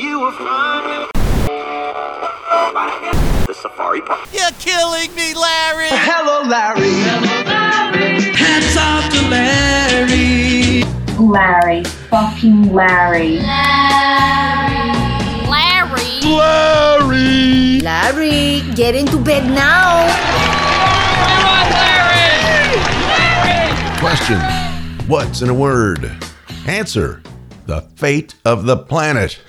you will find the safari park. You're killing me, Larry! Hello, Larry. Hello, Larry. Hats off to Larry. Larry. Fucking Larry. Larry. Larry! Larry, get into bed now. Question. What's in a word? Answer. The fate of the planet.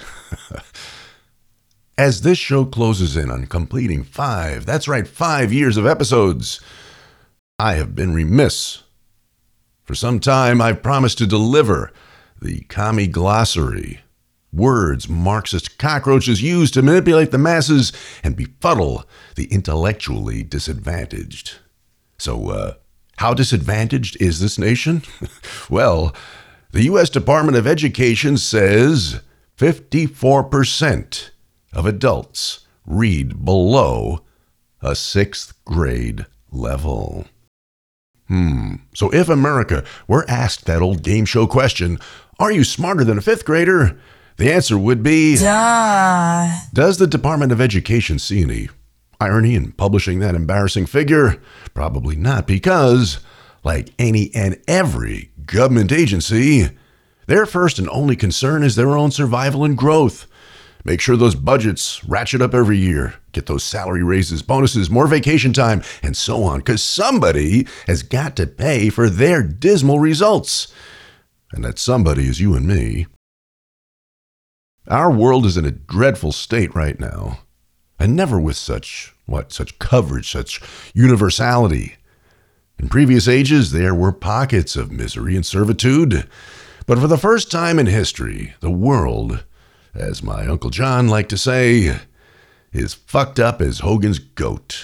As this show closes in on completing 5 years of episodes, I have been remiss. For some time, I've promised to deliver the Commie Glossary, words Marxist cockroaches use to manipulate the masses and befuddle the intellectually disadvantaged. So, how disadvantaged is this nation? Well, the U.S. Department of Education says 54% of adults read below a 6th grade level. So if America were asked that old game show question, are you smarter than a 5th grader? The answer would be, duh. Does the Department of Education see any irony in publishing that embarrassing figure? Probably not, because, like any and every government agency, their first and only concern is their own survival and growth. Make sure those budgets ratchet up every year. Get those salary raises, bonuses, more vacation time, and so on, because somebody has got to pay for their dismal results. And that somebody is you and me. Our world is in a dreadful state right now, and never with such coverage, such universality. In previous ages, there were pockets of misery and servitude, but for the first time in history, the world, as my Uncle John liked to say, is fucked up as Hogan's goat.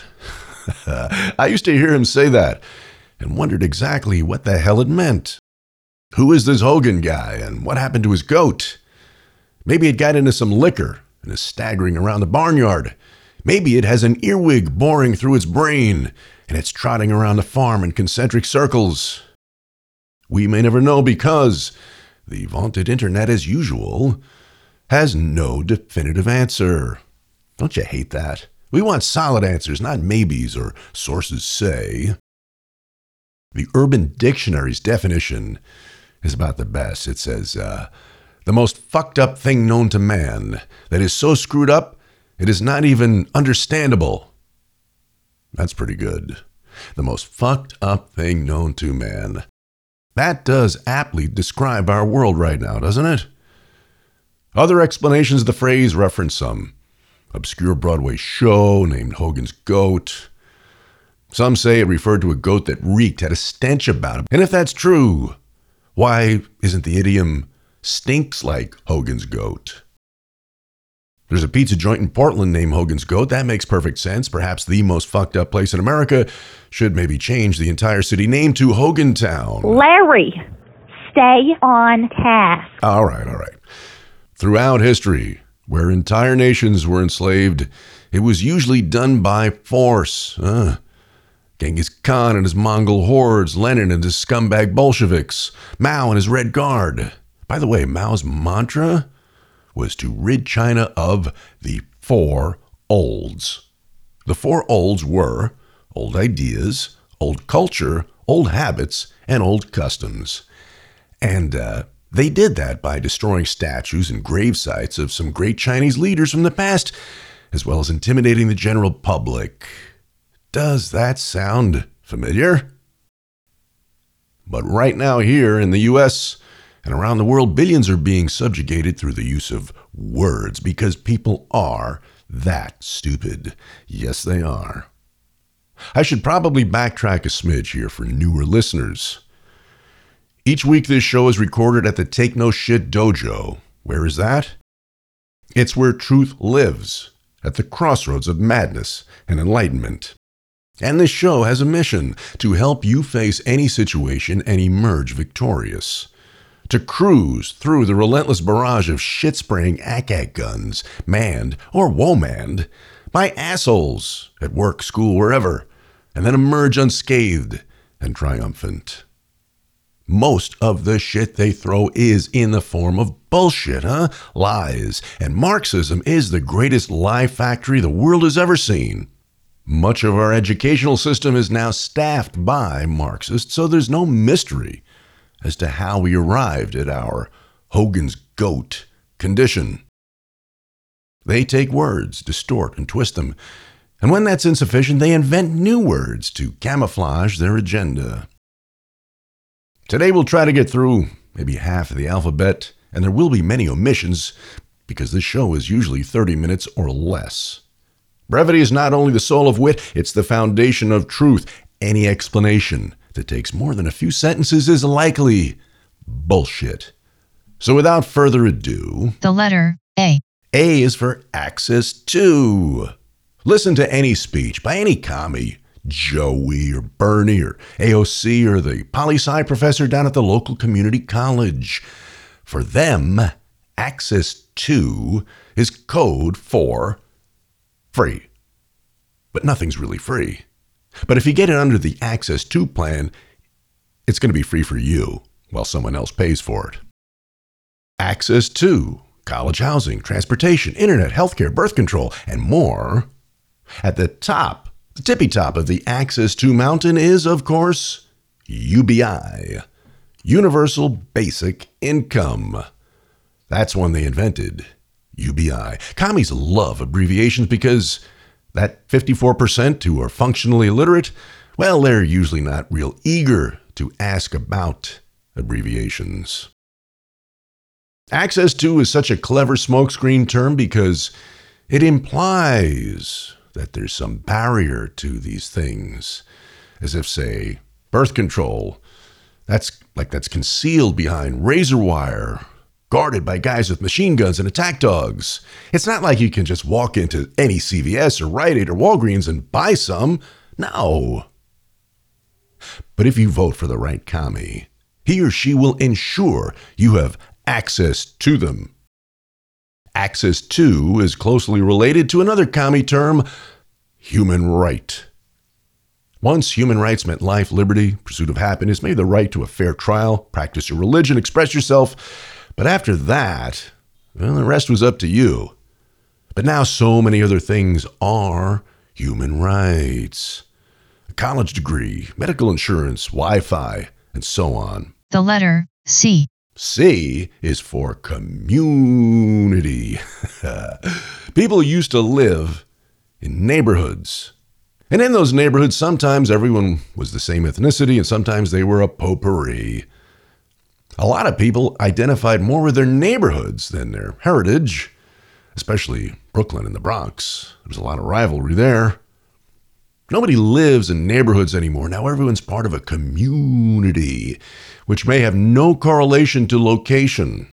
I used to hear him say that and wondered exactly what the hell it meant. Who is this Hogan guy and what happened to his goat? Maybe it got into some liquor and is staggering around the barnyard. Maybe it has an earwig boring through its brain and it's trotting around the farm in concentric circles. We may never know because the vaunted internet, as usual, has no definitive answer. Don't you hate that? We want solid answers, not maybes or sources say. The Urban Dictionary's definition is about the best. It says, the most fucked up thing known to man that is so screwed up it is not even understandable. That's pretty good. The most fucked up thing known to man. That does aptly describe our world right now, doesn't it? Other explanations of the phrase reference some obscure Broadway show named Hogan's Goat. Some say it referred to a goat that reeked, had a stench about it. And if that's true, why isn't the idiom stinks like Hogan's Goat? There's a pizza joint in Portland named Hogan's Goat. That makes perfect sense. Perhaps the most fucked up place in America should maybe change the entire city name to Hogantown. Larry, stay on task. All right. Throughout history, where entire nations were enslaved, it was usually done by force. Genghis Khan and his Mongol hordes, Lenin and his scumbag Bolsheviks, Mao and his Red Guard. By the way, Mao's mantra was to rid China of the 4 olds. The 4 olds were old ideas, old culture, old habits, and old customs. And they did that by destroying statues and grave sites of some great Chinese leaders from the past, as well as intimidating the general public. Does that sound familiar? But right now here in the U.S., and around the world, billions are being subjugated through the use of words because people are that stupid. Yes, they are. I should probably backtrack a smidge here for newer listeners. Each week this show is recorded at the Take No Shit Dojo. Where is that? It's where truth lives, at the crossroads of madness and enlightenment. And this show has a mission to help you face any situation and emerge victorious. To cruise through the relentless barrage of shit-spraying ack-ack guns, manned or woe-manned, by assholes at work, school, wherever, and then emerge unscathed and triumphant. Most of the shit they throw is in the form of bullshit, lies. And Marxism is the greatest lie factory the world has ever seen. Much of our educational system is now staffed by Marxists, so there's no mystery as to how we arrived at our Hogan's goat condition. They take words, distort, and twist them, and when that's insufficient, they invent new words to camouflage their agenda. Today we'll try to get through maybe half of the alphabet, and there will be many omissions because this show is usually 30 minutes or less. Brevity is not only the soul of wit, it's the foundation of truth. Any explanation that takes more than a few sentences is likely bullshit. So without further ado, the letter A. A is for access to. Listen to any speech by any commie, Joey or Bernie or AOC or the poli-sci professor down at the local community college. For them, access to is code for free. But nothing's really free. But if you get it under the access to plan, it's going to be free for you while someone else pays for it. Access to college housing, transportation, internet, healthcare, birth control, and more. At the top, the tippy top of the access to mountain is, of course, UBI, Universal Basic Income. That's one they invented, UBI. Commies love abbreviations because that 54% who are functionally illiterate, well, they're usually not real eager to ask about abbreviations. Access to is such a clever smokescreen term because it implies that there's some barrier to these things, as if, say, birth control, that's concealed behind razor wire, guarded by guys with machine guns and attack dogs. It's not like you can just walk into any CVS or Rite Aid or Walgreens and buy some. No. But if you vote for the right commie, he or she will ensure you have access to them. Access to is closely related to another commie term, human right. Once human rights meant life, liberty, pursuit of happiness, maybe the right to a fair trial, practice your religion, express yourself. But after that, well, the rest was up to you. But now so many other things are human rights. A college degree, medical insurance, Wi-Fi, and so on. The letter C. C is for community. People used to live in neighborhoods. And in those neighborhoods, sometimes everyone was the same ethnicity and sometimes they were a potpourri. A lot of people identified more with their neighborhoods than their heritage, especially Brooklyn and the Bronx. There was a lot of rivalry there. Nobody lives in neighborhoods anymore. Now everyone's part of a community, which may have no correlation to location.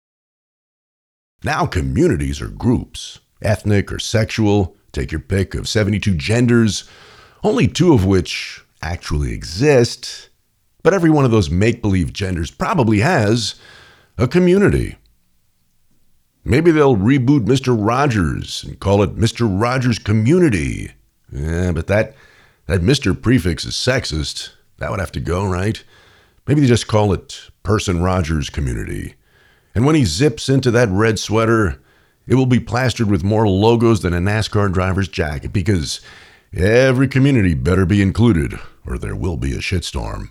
Now communities are groups, ethnic or sexual, take your pick of 72 genders, only 2 of which actually exist. But every one of those make-believe genders probably has a community. Maybe they'll reboot Mr. Rogers and call it Mr. Rogers Community. But that Mr. prefix is sexist. That would have to go, right? Maybe they just call it Person Rogers Community. And when he zips into that red sweater, it will be plastered with more logos than a NASCAR driver's jacket because every community better be included or there will be a shitstorm.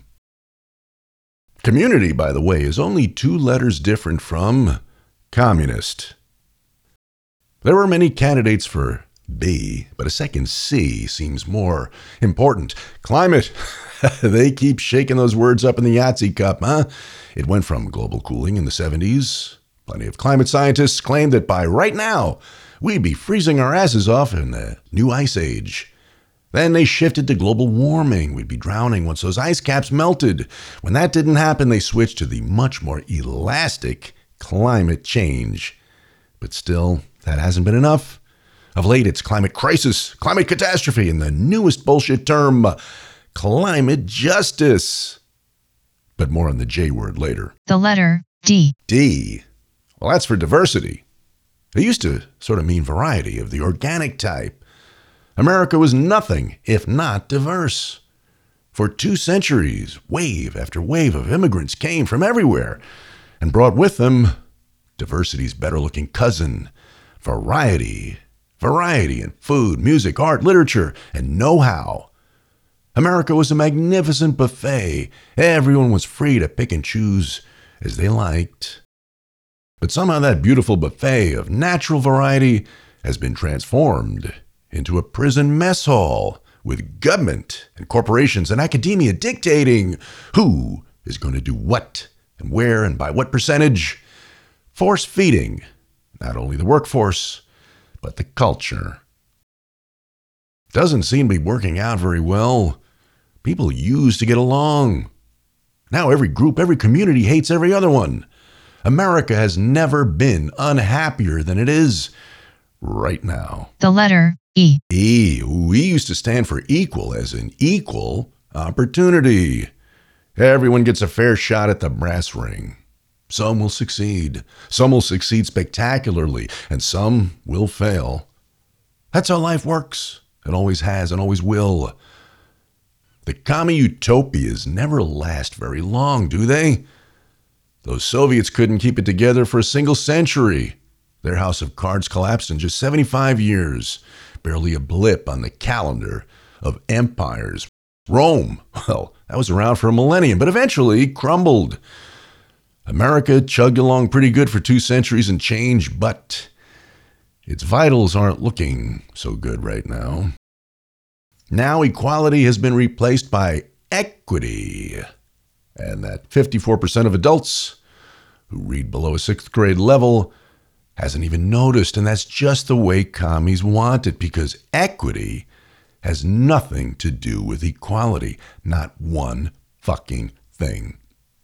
Community, by the way, is only 2 letters different from communist. There were many candidates for B, but a second C seems more important. Climate. They keep shaking those words up in the Yahtzee cup, huh? It went from global cooling in the 70s. Plenty of climate scientists claim that by right now, we'd be freezing our asses off in the new ice age. Then they shifted to global warming. We'd be drowning once those ice caps melted. When that didn't happen, they switched to the much more elastic climate change. But still, that hasn't been enough. Of late, it's climate crisis, climate catastrophe, and the newest bullshit term, climate justice. But more on the J word later. The letter D. D. Well, that's for diversity. It used to sort of mean variety of the organic type. America was nothing if not diverse. For 2 centuries, wave after wave of immigrants came from everywhere and brought with them diversity's better-looking cousin, variety. Variety in food, music, art, literature, and know-how. America was a magnificent buffet. Everyone was free to pick and choose as they liked. But somehow that beautiful buffet of natural variety has been transformed into a prison mess hall with government and corporations and academia dictating who is going to do what and where and by what percentage, force feeding not only the workforce, but the culture. Doesn't seem to be working out very well. People used to get along. Now every group, every community hates every other one. America has never been unhappier than it is right now. The letter E. E used to stand for equal, as in equal opportunity. Everyone gets a fair shot at the brass ring. Some will succeed. Some will succeed spectacularly, and some will fail. That's how life works. It always has and always will. The commie utopias never last very long, do they? Those Soviets couldn't keep it together for a single century. Their house of cards collapsed in just 75 years. Barely a blip on the calendar of empires. Rome, well, that was around for a millennium, but eventually crumbled. America chugged along pretty good for 2 centuries and change, but its vitals aren't looking so good right now. Now equality has been replaced by equity. And that 54% of adults who read below a 6th grade level hasn't even noticed, and that's just the way commies want it, because equity has nothing to do with equality. Not one fucking thing.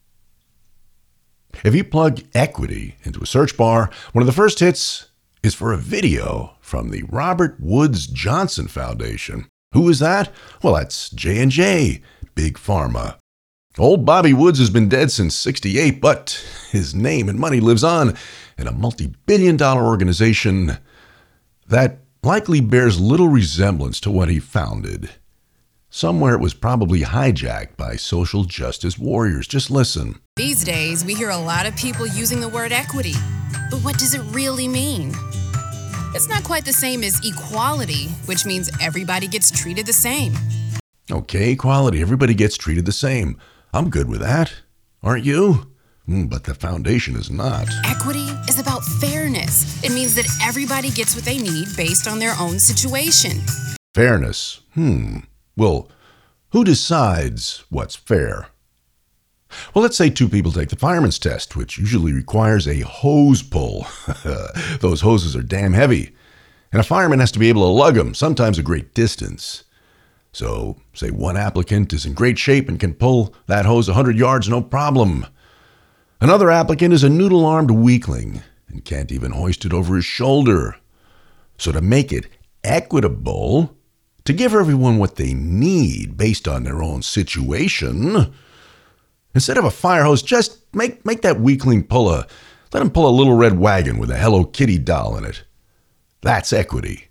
If you plug equity into a search bar, one of the first hits is for a video from the Robert Woods Johnson Foundation. Who is that? Well, that's J&J, Big Pharma. Old Bobby Woods has been dead since '68, but his name and money lives on in a multi-billion-dollar organization that likely bears little resemblance to what he founded. Somewhere it was probably hijacked by social justice warriors. Just listen. These days, we hear a lot of people using the word equity. But what does it really mean? It's not quite the same as equality, which means everybody gets treated the same. Okay, equality. Everybody gets treated the same. I'm good with that. Aren't you? But the foundation is not. Equity is about fairness. It means that everybody gets what they need based on their own situation. Fairness. Well, who decides what's fair? Well, let's say 2 people take the fireman's test, which usually requires a hose pull. Those hoses are damn heavy, and a fireman has to be able to lug them, sometimes a great distance. So, say one applicant is in great shape and can pull that hose 100 yards, no problem. Another applicant is a noodle-armed weakling and can't even hoist it over his shoulder. So to make it equitable, to give everyone what they need based on their own situation, instead of a fire hose, just make that weakling let him pull a little red wagon with a Hello Kitty doll in it. That's equity.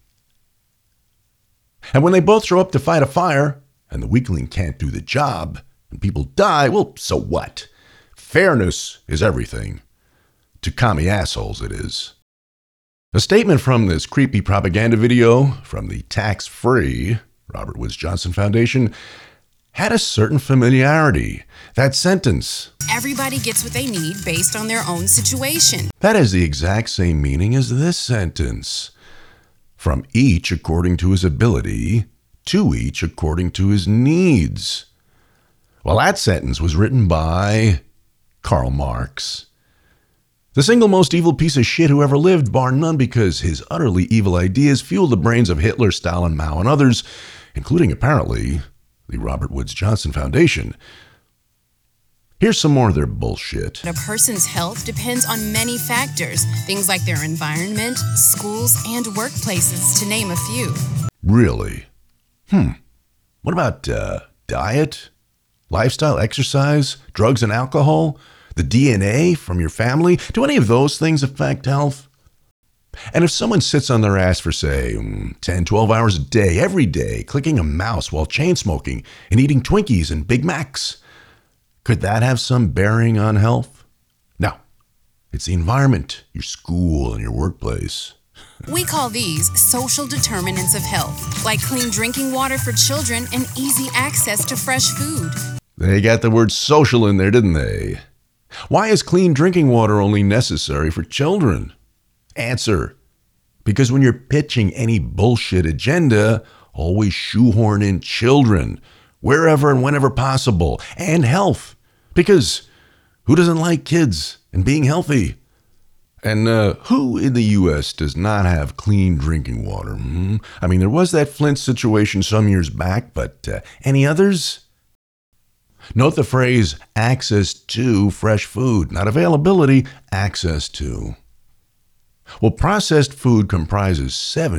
And when they both show up to fight a fire, and the weakling can't do the job, and people die, well, so what? Fairness is everything. To commie assholes, it is. A statement from this creepy propaganda video from the tax-free Robert Woods Johnson Foundation had a certain familiarity. That sentence, Everybody gets what they need based on their own situation. that has the exact same meaning as this sentence. From each according to his ability, to each according to his needs. Well, that sentence was written by Karl Marx. The single most evil piece of shit who ever lived, bar none, because his utterly evil ideas fueled the brains of Hitler, Stalin, Mao, and others, including, apparently, the Robert Woods Johnson Foundation. Here's some more of their bullshit. A person's health depends on many factors, things like their environment, schools, and workplaces, to name a few. Really? What about diet, lifestyle, exercise, drugs and alcohol, the DNA from your family? Do any of those things affect health? And if someone sits on their ass for, say, 10, 12 hours a day, every day, clicking a mouse while chain smoking and eating Twinkies and Big Macs, could that have some bearing on health? No. It's the environment, your school, and your workplace. We call these social determinants of health, like clean drinking water for children and easy access to fresh food. They got the word social in there, didn't they? Why is clean drinking water only necessary for children? Answer: because when you're pitching any bullshit agenda, always shoehorn in children, wherever and whenever possible, and health. Because who doesn't like kids and being healthy? And who in the U.S. does not have clean drinking water? I mean, there was that Flint situation some years back, but any others? Note the phrase access to fresh food, not availability, access to. Well, processed food comprises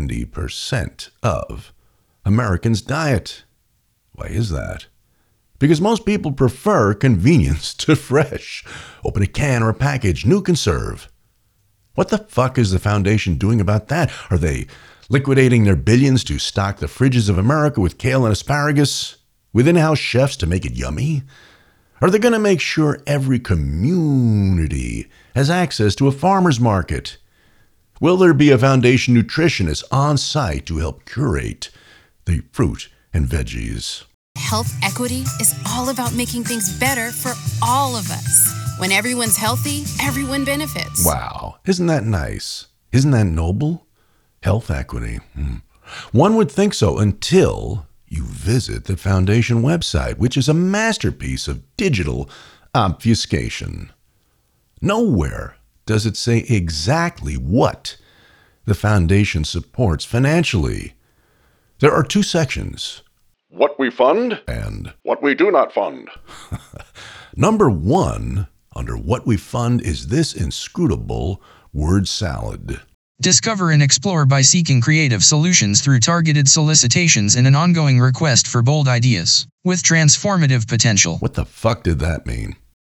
70% of Americans' diet. Why is that? Because most people prefer convenience to fresh. Open a can or a package, new conserve. What the fuck is the foundation doing about that? Are they liquidating their billions to stock the fridges of America with kale and asparagus? With in-house chefs to make it yummy? Are they going to make sure every community has access to a farmer's market? Will there be a foundation nutritionist on site to help curate the fruit and veggies? Health equity is all about making things better for all of us. When everyone's healthy, everyone benefits. Wow, isn't that nice? Isn't that noble? Health equity. One would think so until you visit the foundation website, which is a masterpiece of digital obfuscation. Nowhere does it say exactly what the foundation supports financially. There are two sections: What we fund and what we do not fund. number one under what we fund is this inscrutable word salad. Discover and explore by seeking creative solutions through targeted solicitations and an ongoing request for bold ideas with transformative potential. What the fuck did that mean?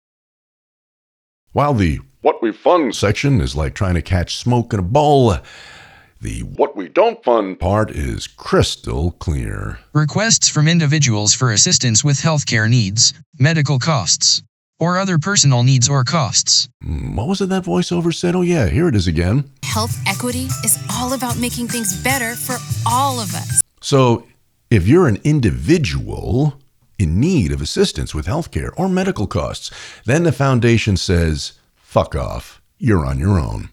While the What we fund section is like trying to catch smoke in a bowl, the what we don't fund part is crystal clear. Requests from individuals for assistance with healthcare needs, medical costs, or other personal needs or costs. What was it that voiceover said? Oh yeah, here it is again. Health equity is all about making things better for all of us. So if you're an individual in need of assistance with healthcare or medical costs, then the foundation says, fuck off, you're on your own.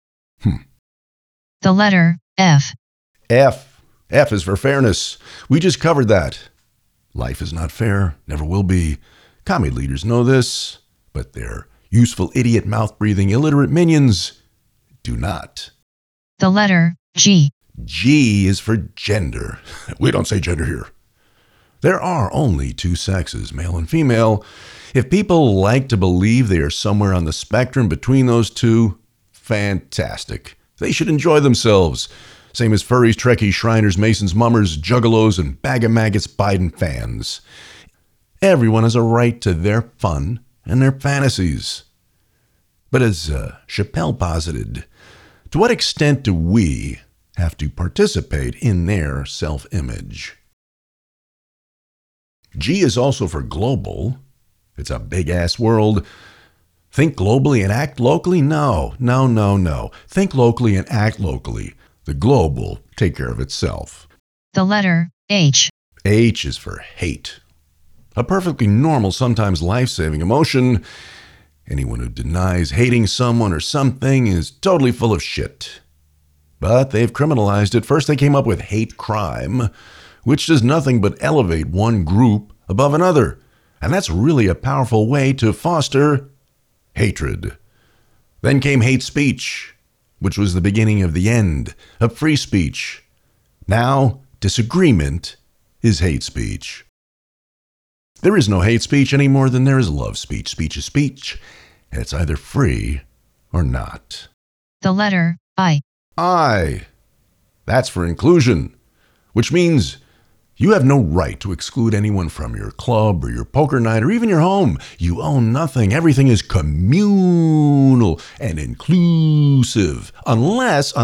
The letter F. F. F is for fairness. We just covered that. Life is not fair, never will be. Commie leaders know this, but their useful idiot mouth-breathing illiterate minions do not. The letter G. G is for gender. We don't say gender here. There are only two sexes, male and female. If people like to believe they are somewhere on the spectrum between those two, fantastic. They should enjoy themselves. Same as furries, Trekkies, Shriners, Masons, Mummers, Juggalos, and Bag of Maggots Biden fans. Everyone has a right to their fun and their fantasies. But as Chappelle posited, to what extent do we have to participate in their self-image? G is also for global. It's a big-ass world. Think globally and act locally? No. Think locally and act locally. The global take care of itself. The letter H. H is for hate. A perfectly normal, sometimes life-saving emotion. Anyone who denies hating someone or something is totally full of shit. But they've criminalized it. First they came up with hate crime, which does nothing but elevate one group above another. And that's really a powerful way to foster hatred. Then came hate speech, which was the beginning of the end of free speech. Now, disagreement is hate speech. There is no hate speech any more than there is love speech. Speech is speech, and it's either free or not. The letter I. I. That's for inclusion, which means You have no right to exclude anyone from your club or your poker night or even your home. You own nothing. Everything is communal and inclusive. Unless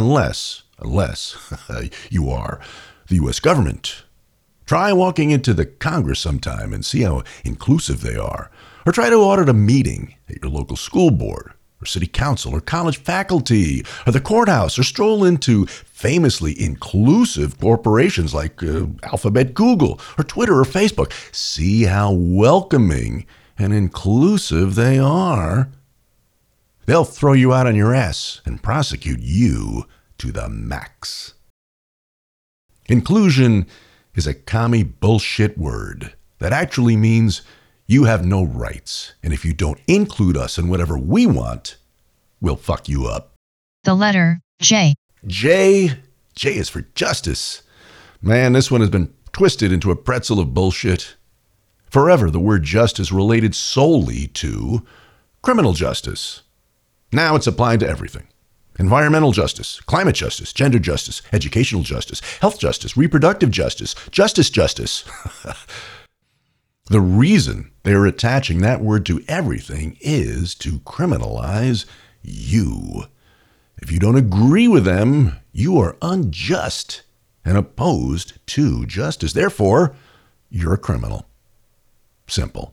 you are the U.S. government. Try walking into the Congress sometime and see how inclusive they are. Or try to audit a meeting at your local school board, or city council, or college faculty, or the courthouse, or stroll into famously inclusive corporations like Alphabet, Google, or Twitter, or Facebook. See how welcoming and inclusive they are. They'll throw you out on your ass and prosecute you to the max. Inclusion is a commie bullshit word that actually means you have no rights, and if you don't include us in whatever we want, we'll fuck you up. The letter J. J is for justice. Man, this one has been twisted into a pretzel of bullshit. Forever, the word justice related solely to criminal justice. Now it's applied to everything. Environmental justice, climate justice, gender justice, educational justice, health justice, reproductive justice, justice. The reason they're attaching that word to everything is to criminalize you. If you don't agree with them, you are unjust and opposed to justice. Therefore, you're a criminal. Simple.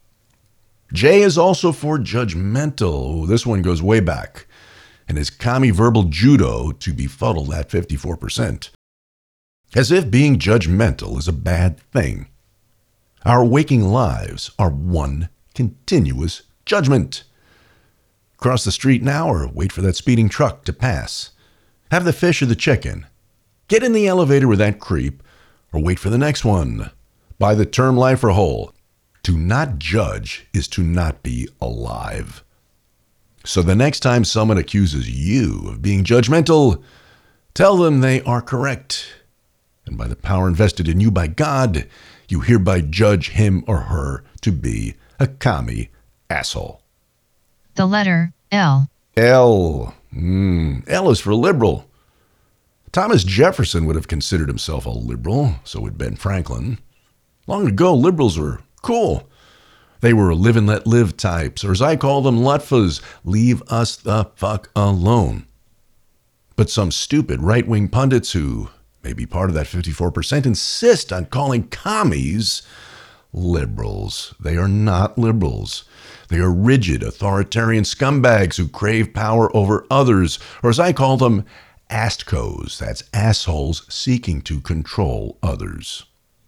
J is also for judgmental. This one goes way back and is commie verbal judo to befuddle that 54%. As if being judgmental is a bad thing. Our waking lives are one continuous judgment. Cross the street now or wait for that speeding truck to pass. Have the fish or the chicken. Get in the elevator with that creep or wait for the next one. Buy the term life or whole. To not judge is to not be alive. So the next time someone accuses you of being judgmental, tell them they are correct. And by the power invested in you by God, you hereby judge him or her to be a commie asshole. The letter L. L. L is for liberal. Thomas Jefferson would have considered himself a liberal, so would Ben Franklin. Long ago, liberals were cool. They were live and let live types, or as I call them, Lutfas, leave us the fuck alone. But some stupid right-wing pundits who may be part of that 54% insist on calling commies liberals. They are not liberals. They are rigid, authoritarian scumbags who crave power over others, or as I call them, astcos, that's assholes seeking to control others.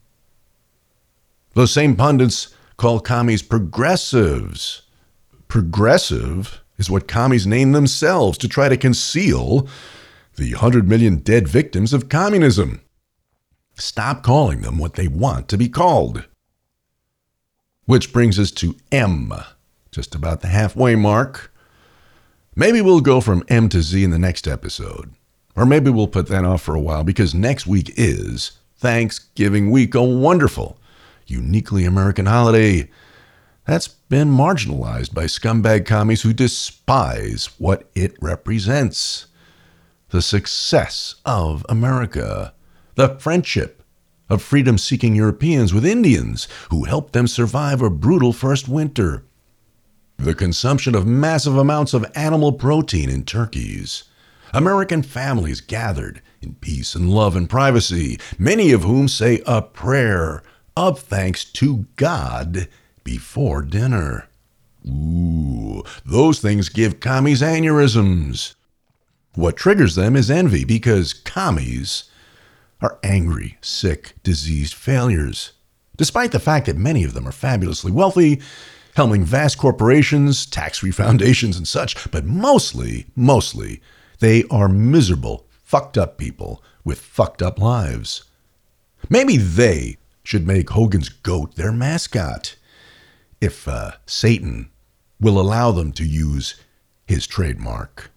Those same pundits call commies progressives. Progressive is what commies name themselves to try to conceal the 100 million dead victims of communism. Stop calling them what they want to be called. Which brings us to M, just about the halfway mark. Maybe we'll go from M to Z in the next episode. Or maybe we'll put that off for a while because next week is Thanksgiving week, a wonderful, uniquely American holiday that's been marginalized by scumbag commies who despise what it represents. The success of America, the friendship of freedom-seeking Europeans with Indians who helped them survive a brutal first winter, the consumption of massive amounts of animal protein in turkeys, American families gathered in peace and love and privacy, many of whom say a prayer of thanks to God before dinner. Ooh, those things give commies aneurysms. What triggers them is envy because commies are angry, sick, diseased failures. Despite the fact that many of them are fabulously wealthy, helming vast corporations, tax-free foundations and such, but mostly, they are miserable, fucked up people with fucked up lives. Maybe they should make Hogan's goat their mascot, if Satan will allow them to use his trademark.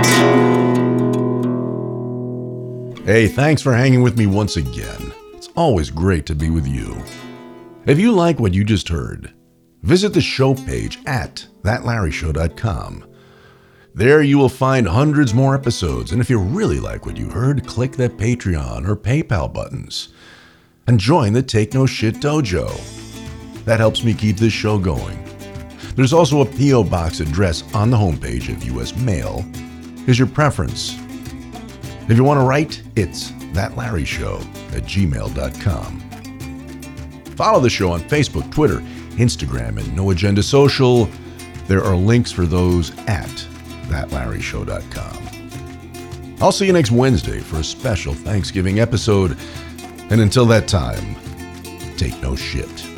Hey, thanks for hanging with me once again. It's always great to be with you. If you like what you just heard, visit the show page at thatlarryshow.com. There you will find hundreds more episodes, and if you really like what you heard, click the Patreon or PayPal buttons. and join the Take No Shit Dojo. That helps me keep this show going. There's also a P.O. Box address on the homepage of U.S. Mail. Is your preference? If you want to write, it's thatlarryshow@gmail.com. Follow the show on Facebook, Twitter, Instagram, and No Agenda Social. There are links for those at thatlarryshow.com. I'll see you next Wednesday for a special Thanksgiving episode. And until that time, take no shit.